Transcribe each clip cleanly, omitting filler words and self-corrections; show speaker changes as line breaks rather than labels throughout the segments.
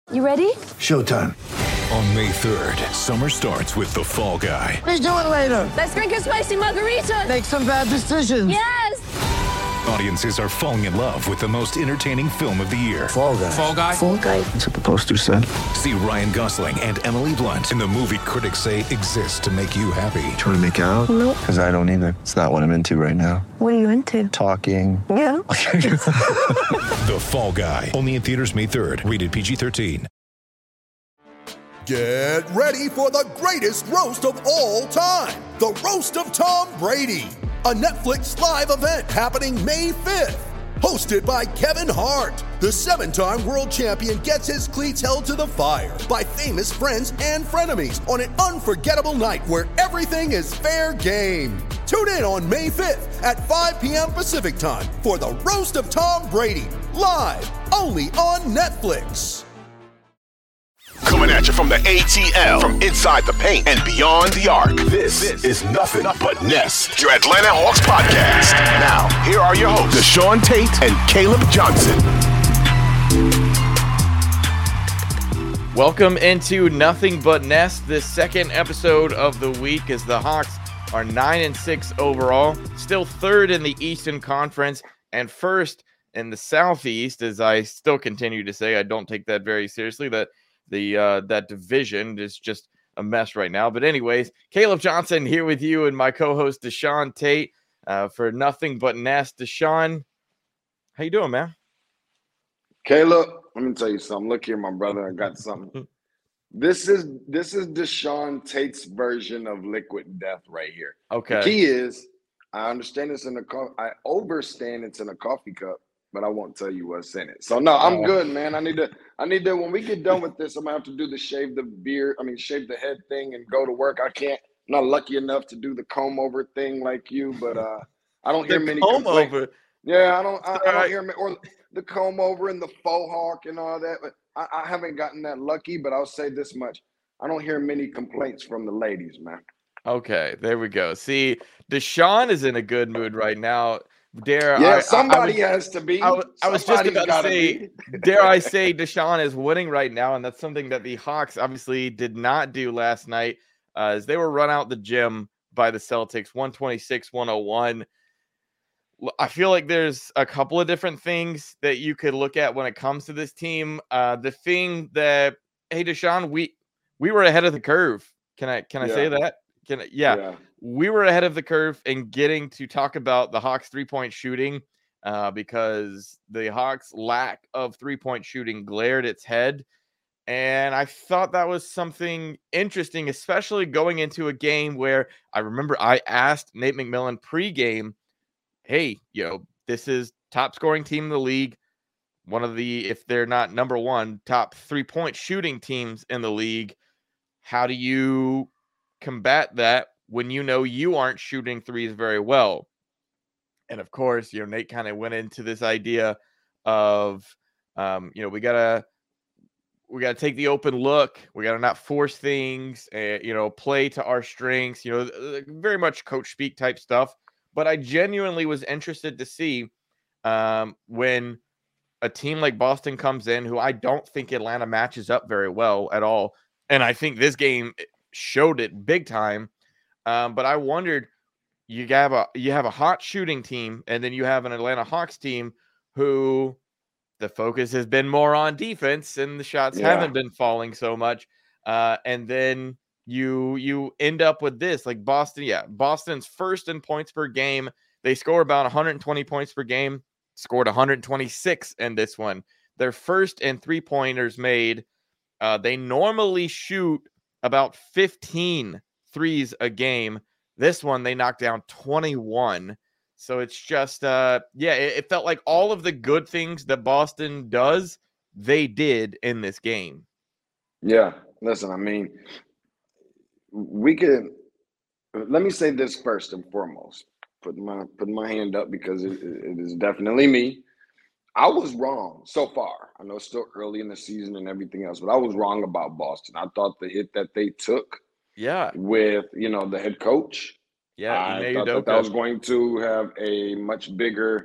You ready?
Showtime.
On May 3rd, summer starts with The Fall Guy.
Let's do it later.
Let's drink a spicy margarita.
Make some bad decisions.
Yes!
Audiences are falling in love with the most entertaining film of the year.
Fall Guy.
Fall Guy?
Fall guy.
That's what the poster said.
See Ryan Gosling and Emily Blunt in the movie critics say exists to make you happy.
Trying to make it out?
Nope.
Because I don't either. It's not what I'm into right now.
What are you into?
Talking.
Yeah.
The Fall Guy. Only in theaters May 3rd. Rated PG-13.
Get ready for the greatest roast of all time, the Roast of Tom Brady, a Netflix live event happening May 5th. Hosted by Kevin Hart, the 7-time world champion gets his cleats held to the fire by famous friends and frenemies on an unforgettable night where everything is fair game. Tune in on May 5th at 5 p.m. Pacific time for the Roast of Tom Brady, live only on Netflix.
Coming at you from the ATL, from inside the paint and beyond the arc. This is Nothing But Nest, your Atlanta Hawks podcast. Now, here are your hosts, Deshaun Tate and Caleb Johnson.
Welcome into Nothing But Nest, the second episode of the week as the Hawks are 9-6 overall, still third in the Eastern Conference and first in the Southeast, as I still continue to say. I don't take that very seriously, that that division is just a mess right now. But anyways, Caleb Johnson here with you and my co-host Deshaun Tate for Nothing But Nest. Deshaun, how you doing, man?
Caleb, let me tell you something. Look here, my brother. I got something. This is Deshaun Tate's version of liquid death right here.
Okay.
The key is, I understand it's in I overstand it's in a coffee cup, but I won't tell you what's in it. So no, I'm good, man. I need to. When we get done with this, I'm gonna have to do the shave the head thing and go to work. I'm not lucky enough to do the comb over thing like you, but I don't hear many
comb
complaints.
over.
Yeah, I don't hear or the comb over and the faux hawk and all that. But I haven't gotten that lucky. But I'll say this much: I don't hear many complaints from the ladies, man.
Okay, there we go. See, Deshaun is in a good mood right now.
Somebody has to be.
I was just about to say, dare I say, Deshaun is winning right now, and that's something that the Hawks obviously did not do last night, as they were run out the gym by the Celtics, 126-101. I feel like there's a couple of different things that you could look at when it comes to this team. The thing that, hey, Deshaun, we were ahead of the curve. Can I say that? Yeah. We were ahead of the curve in getting to talk about the Hawks' three-point shooting because the Hawks' lack of three-point shooting glared its head. And I thought that was something interesting, especially going into a game where I remember I asked Nate McMillan pregame, hey, this is top scoring team in the league. One of the, if they're not number one, top three-point shooting teams in the league. How do you combat that when you aren't shooting threes very well? And of course, Nate kind of went into this idea of, we gotta take the open look. We gotta not force things, play to our strengths, very much coach speak type stuff. But I genuinely was interested to see when a team like Boston comes in, who I don't think Atlanta matches up very well at all. And I think this game showed it big time. But I wondered, you have a hot shooting team, and then you have an Atlanta Hawks team who the focus has been more on defense, and the shots haven't been falling so much. And then you end up with this, like Boston. Yeah, Boston's first in points per game. They score about 120 points per game. Scored 126 in this one. They're first in three-pointers made. They normally shoot about 15 threes a game. This one, they knocked down 21. So it's just, it felt like all of the good things that Boston does, they did in this game.
Yeah, listen, I mean, let me say this first and foremost. Put my hand up because it is definitely me. I was wrong so far. I know it's still early in the season and everything else, but I was wrong about Boston. I thought the hit that they took with, the head coach, I thought that was going to have a much bigger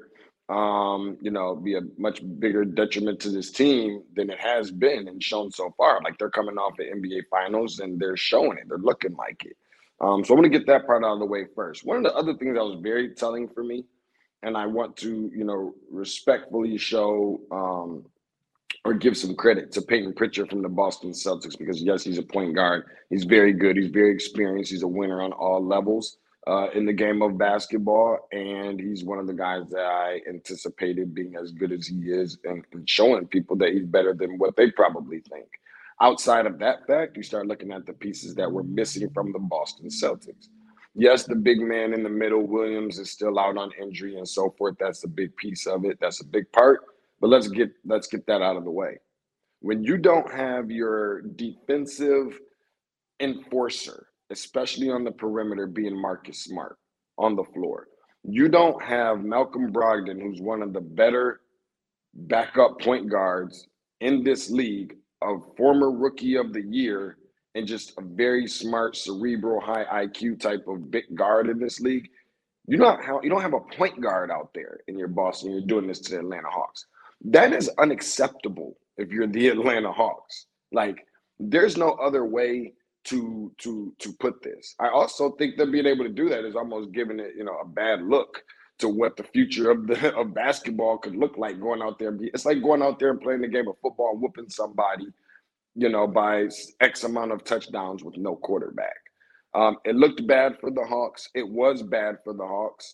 be a much bigger detriment to this team than it has been and shown so far. Like, they're coming off the NBA Finals and they're showing it. They're looking like it. So I want to get that part out of the way first. One of the other things that was very telling for me, and I want to, respectfully show or give some credit to Peyton Pritchard from the Boston Celtics, because, yes, he's a point guard. He's very good. He's very experienced. He's a winner on all levels in the game of basketball, and he's one of the guys that I anticipated being as good as he is and showing people that he's better than what they probably think. Outside of that fact, you start looking at the pieces that were missing from the Boston Celtics. Yes, the big man in the middle, Williams, is still out on injury and so forth. That's a big piece of it. That's a big part. But let's get that out of the way. When you don't have your defensive enforcer, especially on the perimeter, being Marcus Smart on the floor, you don't have Malcolm Brogdon, who's one of the better backup point guards in this league, a former Rookie of the Year, and just a very smart, cerebral, high IQ type of big guard in this league. You don't have a point guard out there in your Boston. You're doing this to the Atlanta Hawks. That is unacceptable if you're the Atlanta Hawks. Like, there's no other way to put this. I also think that being able to do that is almost giving it, a bad look to what the future of basketball could look like going out there. It's like going out there and playing the game of football and whooping somebody, by X amount of touchdowns with no quarterback. It looked bad for the Hawks. It was bad for the Hawks.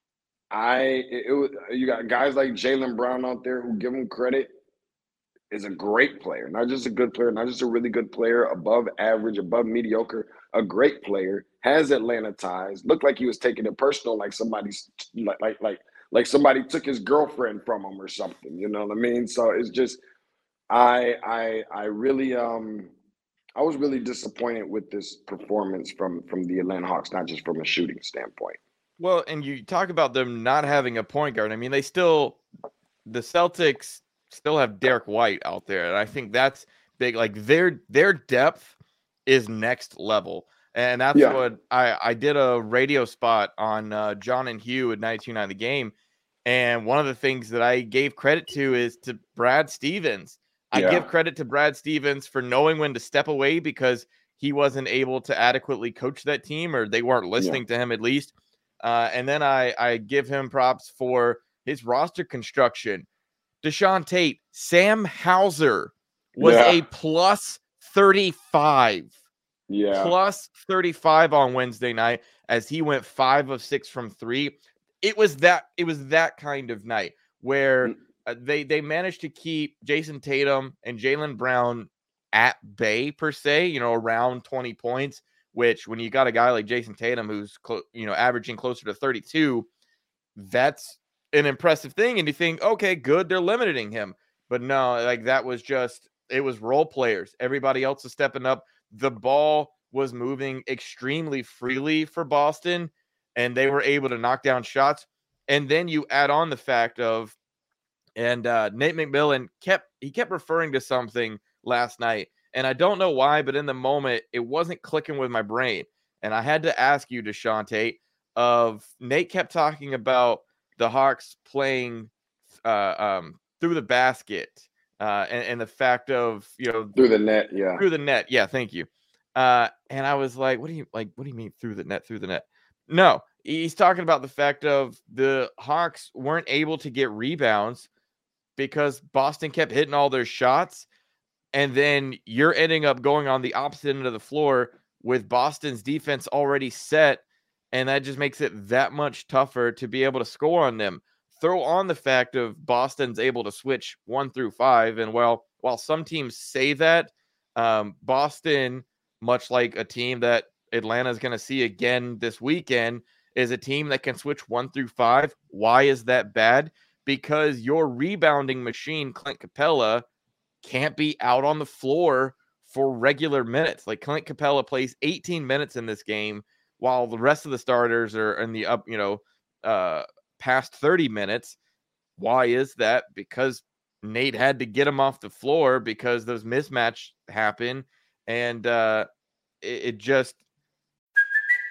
You got guys like Jaylen Brown out there who, give him credit, is a great player, not just a good player, not just a really good player, above average, above mediocre, a great player, has Atlanta ties, looked like he was taking it personal, like somebody's like somebody took his girlfriend from him or something, you know what I mean? So it's just, I really, I was really disappointed with this performance from the Atlanta Hawks, not just from a shooting standpoint.
Well, and you talk about them not having a point guard. I mean, the Celtics still have Derek White out there, and I think that's big. Like, their depth is next level, and that's what I did a radio spot on John and Hugh at 92.9 The Game, and one of the things that I gave credit to is to Brad Stevens. I give credit to Brad Stevens for knowing when to step away because he wasn't able to adequately coach that team, or they weren't listening to him at least. And then I give him props for his roster construction. Deshaun Tate, Sam Hauser was a plus 35. Yeah. Plus 35 on Wednesday night as he went 5 of 6 from 3. It was that kind of night where they managed to keep Jason Tatum and Jaylen Brown at bay, per se, around 20 points, which when you got a guy like Jason Tatum who's averaging closer to 32, that's an impressive thing. And you think, okay, good, they're limiting him. But no, like, it was role players. Everybody else is stepping up. The ball was moving extremely freely for Boston, and they were able to knock down shots. And then you add on the fact of, and Nate McMillan kept referring to something last night, and I don't know why, but in the moment, it wasn't clicking with my brain. And I had to ask you, Deshaun Tate, Nate kept talking about the Hawks playing through the basket and the fact of,
through the net. Yeah.
Through the net. Yeah. Thank you. And I was like, what do you mean through the net? No, he's talking about the fact of the Hawks weren't able to get rebounds because Boston kept hitting all their shots. And then you're ending up going on the opposite end of the floor with Boston's defense already set. And that just makes it that much tougher to be able to score on them. Throw on the fact of Boston's able to switch 1 through 5. And while some teams say that, Boston, much like a team that Atlanta is going to see again this weekend, is a team that can switch 1 through 5. Why is that bad? Because your rebounding machine, Clint Capella, can't be out on the floor for regular minutes. Like, Clint Capella plays 18 minutes in this game while the rest of the starters are in the past 30 minutes. Why is that? Because Nate had to get him off the floor because those mismatch happen. And it just...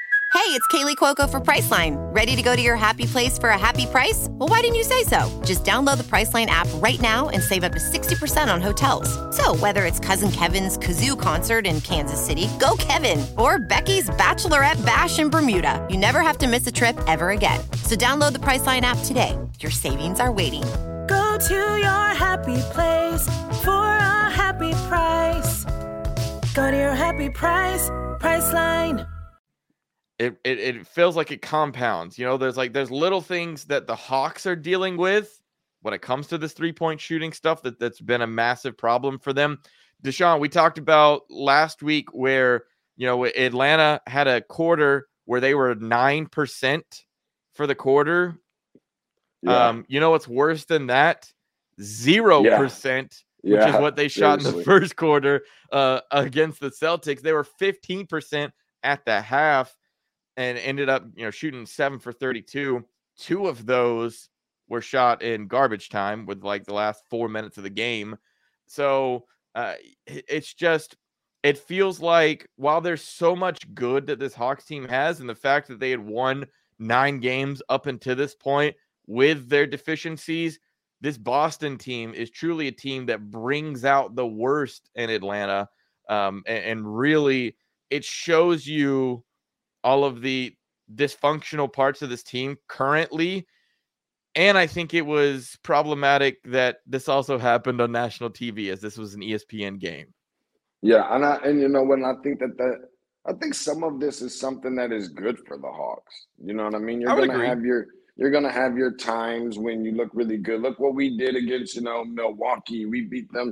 Hey, it's Kaylee Cuoco for Priceline. Ready to go to your happy place for a happy price? Well, why didn't you say so? Just download the Priceline app right now and save up to 60% on hotels. So whether it's Cousin Kevin's Kazoo Concert in Kansas City, go Kevin, or Becky's Bachelorette Bash in Bermuda, you never have to miss a trip ever again. So download the Priceline app today. Your savings are waiting.
Go to your happy place for a happy price. Go to your happy price, Priceline.
It feels like it compounds. You know, there's little things that the Hawks are dealing with when it comes to this 3-point shooting stuff that's been a massive problem for them. Deshaun, we talked about last week where, you know, Atlanta had a quarter where they were 9% for the quarter.
Yeah.
You know what's worse than that? 0%, which is what they shot in the first quarter against the Celtics. They were 15% at the half and ended up, you know, shooting 7 for 32. 2 of those were shot in garbage time with like the last 4 minutes of the game. So it's just, it feels like while there's so much good that this Hawks team has, and the fact that they had won 9 games up until this point with their deficiencies, this Boston team is truly a team that brings out the worst in Atlanta. And really, it shows you all of the dysfunctional parts of this team currently. And I think it was problematic that this also happened on national TV, as this was an ESPN game.
Yeah, and you know, when I think I think some of this is something that is good for the Hawks. You know what I mean? You're gonna have your times when you look really good. Look what we did against, you know, Milwaukee. We beat them.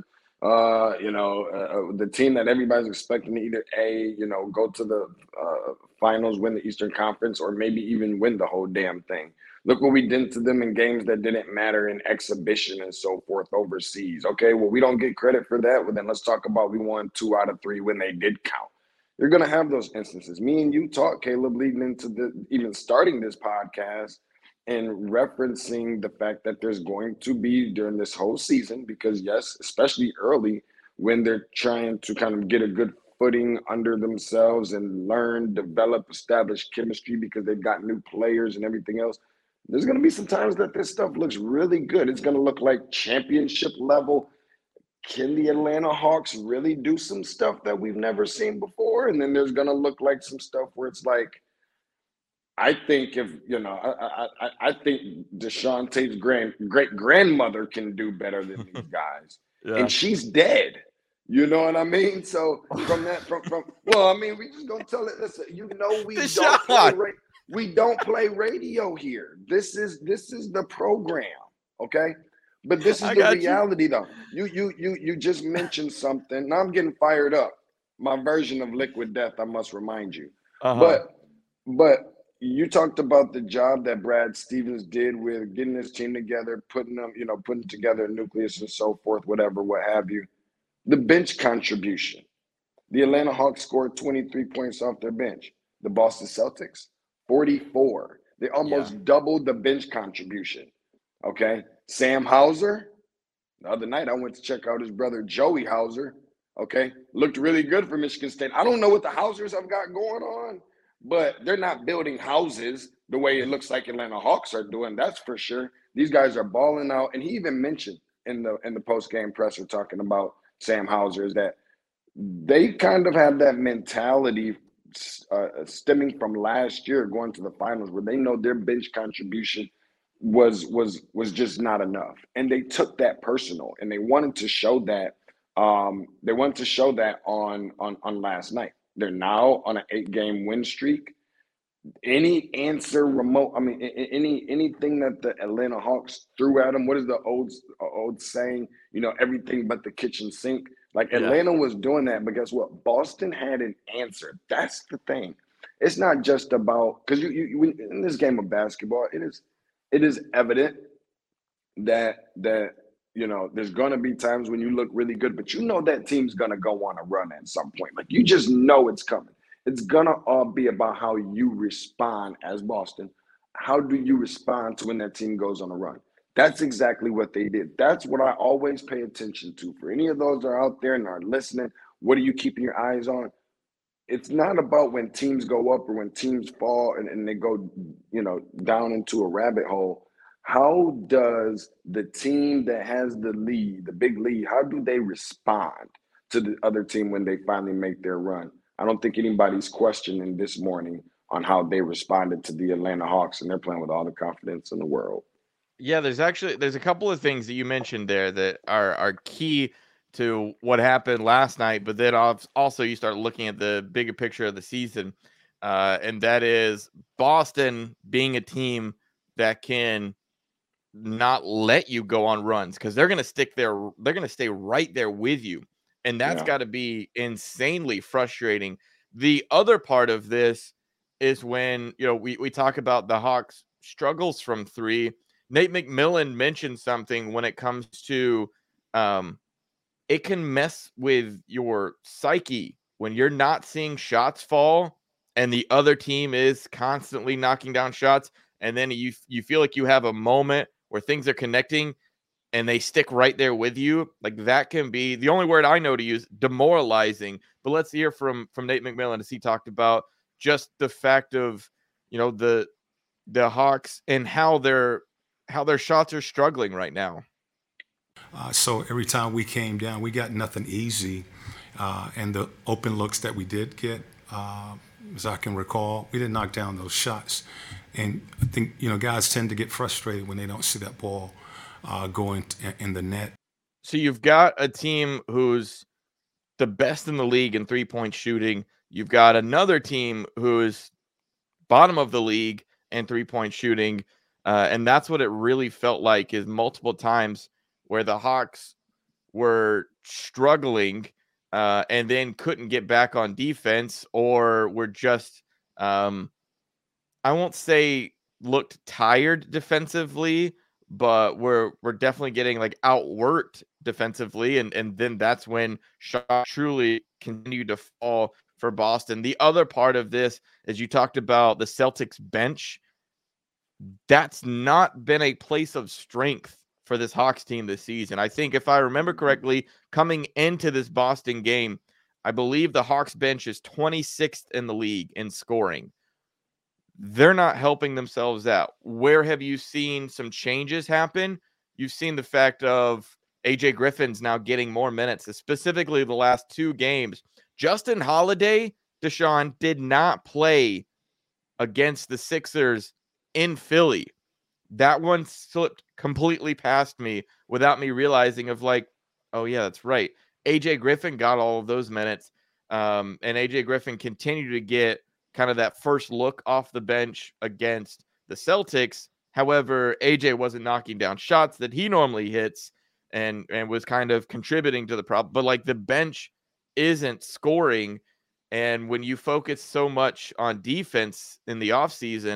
The team that everybody's expecting to either go to the finals, win the Eastern Conference, or maybe even win the whole damn thing. Look what we did to them in games that didn't matter in exhibition and so forth overseas. Okay, well, we don't get credit for that. Well, then let's talk about we won 2 out of 3 when they did count. You're going to have those instances. Me and you talked, Caleb, leading into even starting this podcast and referencing the fact that there's going to be during this whole season, because yes, especially early when they're trying to kind of get a good footing under themselves and learn, develop, establish chemistry because they've got new players and everything else. There's going to be some times that this stuff looks really good. It's going to look like championship level. Can the Atlanta Hawks really do some stuff that we've never seen before? And then there's going to look like some stuff where it's like, I think I think Deshaun Tate's great-grandmother can do better than these guys. Yeah. And she's dead. You know what I mean? So from well, I mean, we just gonna tell it. Listen, you know, we don't play radio here. This is the program, okay? But this is the reality, though. You just mentioned something. Now I'm getting fired up. My version of Liquid Death, I must remind you. But you talked about the job that Brad Stevens did with getting this team together, putting together a nucleus and so forth, whatever, what have you. The bench contribution. The Atlanta Hawks scored 23 points off their bench. The Boston Celtics, 44. They almost doubled the bench contribution. Okay. Sam Hauser, the other night I went to check out his brother Joey Hauser. Okay. Looked really good for Michigan State. I don't know what the Hausers have got going on, but they're not building houses the way it looks like Atlanta Hawks are doing. That's for sure. These guys are balling out. And he even mentioned in the post-game presser talking about Sam Hauser is that they kind of have that mentality stemming from last year going to the finals where they know their bench contribution was just not enough. And they took that personal and they wanted to show that on last night. They're now on an 8-game win streak. Any answer remote, anything that the Atlanta Hawks threw at them, what is the old saying? You know, everything but the kitchen sink. Like Atlanta was doing that, but guess what? Boston had an answer. That's the thing. It's not just about, because you in this game of basketball, it is evident that you know there's going to be times when you look really good, but you know that team's going to go on a run at some point. Like you just know it's coming. It's going to all be about how you respond as Boston. How do you respond to when that team goes on a run? That's exactly what they did. That's what I always pay attention to. For any of those that are out there and are listening, what are you keeping your eyes on? it's not about when teams go up or when teams fall and they go, down into a rabbit hole. How does the team that has the lead, the big lead, how do they respond to the other team when they finally make their run? I don't think anybody's questioning this morning on how they responded to the Atlanta Hawks, and they're playing with all the confidence in the world.
Yeah, there's a couple of things that you mentioned there that are key to what happened last night, but then also you start looking at the bigger picture of the season, and that is Boston being a team that can not let you go on runs because they're going to stick there. They're going to stay right there with you, and that's got to be insanely frustrating. The other part of this is when we talk about the Hawks' struggles from three. Nate McMillan mentioned something when it comes to it can mess with your psyche when you're not seeing shots fall and the other team is constantly knocking down shots, and then you feel like you have a moment where things are connecting and they stick right there with you. Like that can be the only word I know to use, demoralizing. But let's hear from Nate McMillan as he talked about just the fact of the Hawks and how their shots are struggling right now.
So every time we came down, we got nothing easy. And the open looks that we did get, as I can recall, we didn't knock down those shots. And I think, guys tend to get frustrated when they don't see that ball going in the net.
So you've got a team who's the best in the league in three-point shooting. You've got another team who's bottom of the league in three-point shooting. And that's what it really felt like, is multiple times where the Hawks were struggling and then couldn't get back on defense, or were just, I won't say looked tired defensively, but we're definitely getting like outworked defensively. And then that's when shots truly continue to fall for Boston. The other part of this, as you talked about the Celtics bench, that's not been a place of strength for this Hawks team this season. I think if I remember correctly, coming into this Boston game, I believe the Hawks bench is 26th in the league in scoring. They're not helping themselves out. Where have you seen some changes happen? You've seen the fact of AJ Griffin's now getting more minutes, specifically the last two games. Justin Holiday, Deshaun, did not play against the Sixers in Philly. That one slipped completely past me without me realizing of like, oh yeah, that's right. AJ Griffin got all of those minutes. And AJ Griffin continued to get kind of that first look off the bench against the Celtics. However, AJ wasn't knocking down shots that he normally hits and was kind of contributing to the problem. But like the bench isn't scoring. And when you focus so much on defense in the offseason,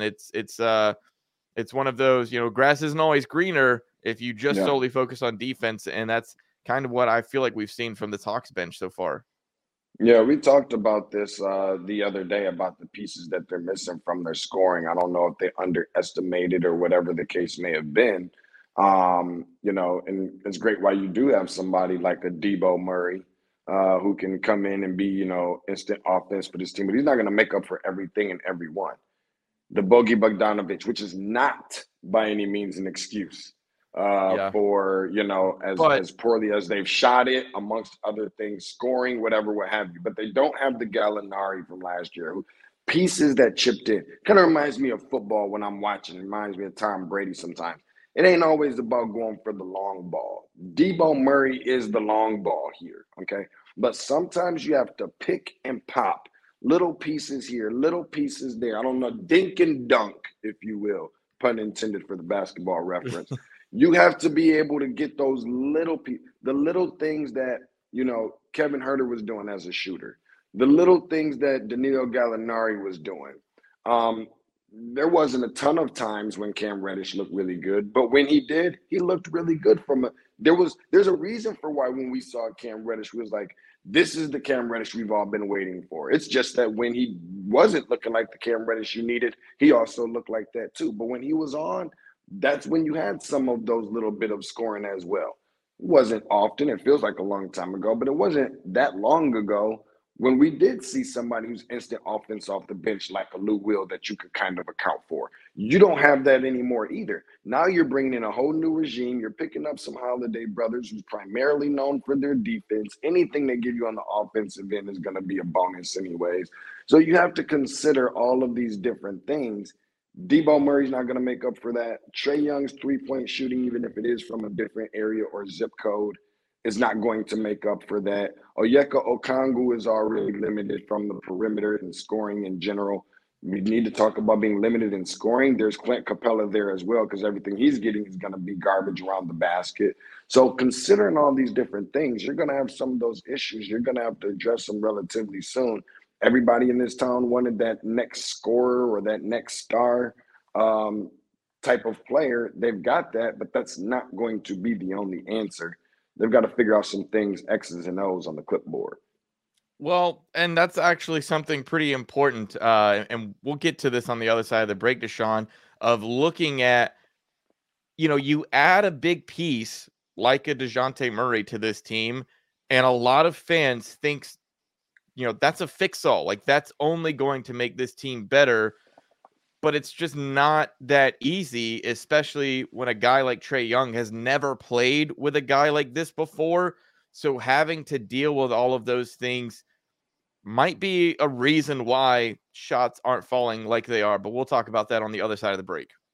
it's one of those, grass isn't always greener if you just solely focus on defense. And that's kind of what I feel like we've seen from the Hawks bench so far.
Yeah, we talked about this the other day about the pieces that they're missing from their scoring. I don't know if they underestimated or whatever the case may have been. And it's great why you do have somebody like a Debo Murray who can come in and be, instant offense for this team. But he's not going to make up for everything and everyone. The Bogey Bogdanovic, which is not by any means an excuse for, as poorly as they've shot it, amongst other things, scoring, whatever, what have you. But they don't have the Gallinari from last year. Pieces that chipped in. Kind of reminds me of football when I'm watching. It reminds me of Tom Brady sometimes. It ain't always about going for the long ball. Debo Murray is the long ball here, okay? But sometimes you have to pick and pop little pieces here, little pieces there. I don't know, dink and dunk, if you will, pun intended for the basketball reference. You have to be able to get those the little things that, Kevin Huerter was doing as a shooter, the little things that Danilo Gallinari was doing. There wasn't a ton of times when Cam Reddish looked really good, but when he did, he looked really good there's a reason for why when we saw Cam Reddish, we was like, this is the Cam Reddish we've all been waiting for. It's just that when he wasn't looking like the Cam Reddish you needed, he also looked like that too. But when he was on, that's when you had some of those little bit of scoring as well. It wasn't often. It feels like a long time ago, but it wasn't that long ago when we did see somebody who's instant offense off the bench like a Lou Will that you could kind of account for. You don't have that anymore either. Now you're bringing in a whole new regime. You're picking up some Holiday brothers who's primarily known for their defense. Anything they give you on the offensive end is going to be a bonus anyways. So you have to consider all of these different things. Debo Murray's not going to make up for that. Trae Young's three-point shooting, even if it is from a different area or zip code, is not going to make up for that. Onyeka Okongwu is already limited from the perimeter and scoring in general. We need to talk about being limited in scoring. There's Clint Capella there as well, because everything he's getting is going to be garbage around the basket. So considering all these different things, you're going to have some of those issues. You're going to have to address them relatively soon. Everybody in this town wanted that next scorer or that next star type of player. They've got that, but that's not going to be the only answer. They've got to figure out some things, X's and O's on the clipboard.
Well, and that's actually something pretty important. And we'll get to this on the other side of the break, Deshaun, of looking at, you add a big piece like a DeJounte Murray to this team, and a lot of fans think, that's a fix-all. Like, that's only going to make this team better. But it's just not that easy, especially when a guy like Trae Young has never played with a guy like this before. So having to deal with all of those things might be a reason why shots aren't falling like they are. But we'll talk about that on the other side of the break.